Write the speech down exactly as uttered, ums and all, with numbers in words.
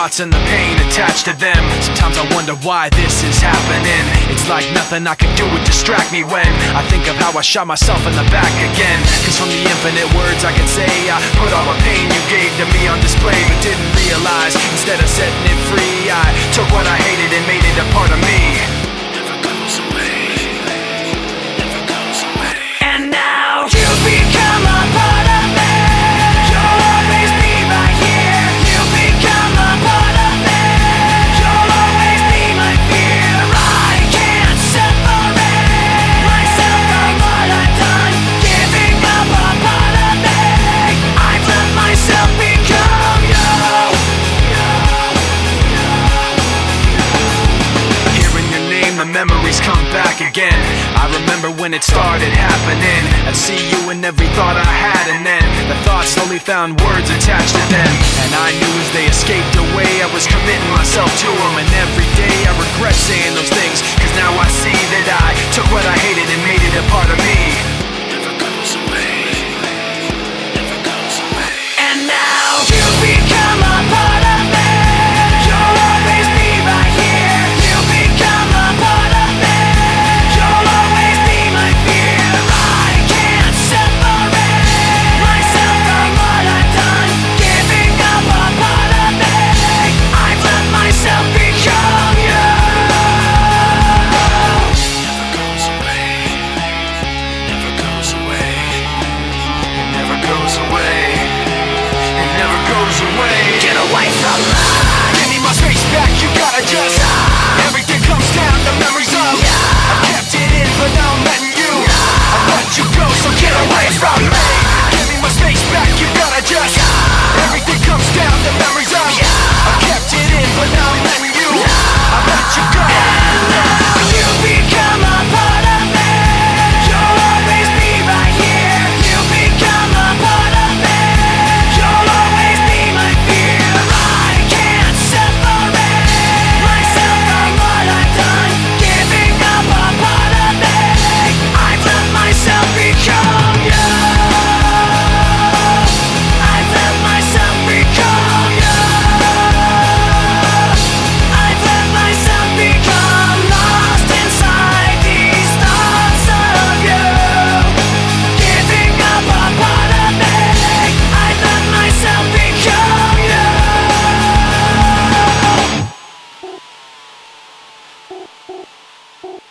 thoughts and the pain attached to them. Sometimes I wonder why this is happening. It's like nothing I can do would distract me when I think of how I shot myself in the back again. Cause from the infinite words I can say, I put all the pain you gave to me on display, but didn't realize instead of setting it free, I took what I hated and made it a part of me. Never goes away, never goes away. And now you become a part of me. You'll always be right here. You become a part of me. You'll always be my fear. I can't separate myself from what I've done. Giving up a part of me. I've let myself become you. Hearing your name, the memories come back again. I remember when it started happening. I'd see you in every thought I had, and then the thoughts slowly found words attached to them. And I knew as they escaped away, I was committing myself to them. And every day I regret saying those things, cause now I see that I took what I hated and made it a part of me. Never goes away, never goes away. And now you become a part of me. You'll always be right here. You become a part of me. You'll always be my fear. I can't separate myself from what I've done. Giving up a part of me. I've let myself become you. Never goes away, never goes away. It never goes away, it never goes away. Get away from me. Give me my space back, you gotta just everything comes down, the memories of I kept it in, but now I'm letting you I let you go, so get away from me. Give me my space back, you gotta just everything comes down, the memories of I kept it in, but now I'm letting you I let you go. You become a part of me. You'll always be right here. You become a part of me. You'll always be my fear. I can't separate myself from what I've done. Giving up a part of me. I've let myself become you. I've let myself become you. I've let myself become lost inside these thoughts of you. Giving up a part of me. I've let myself become you.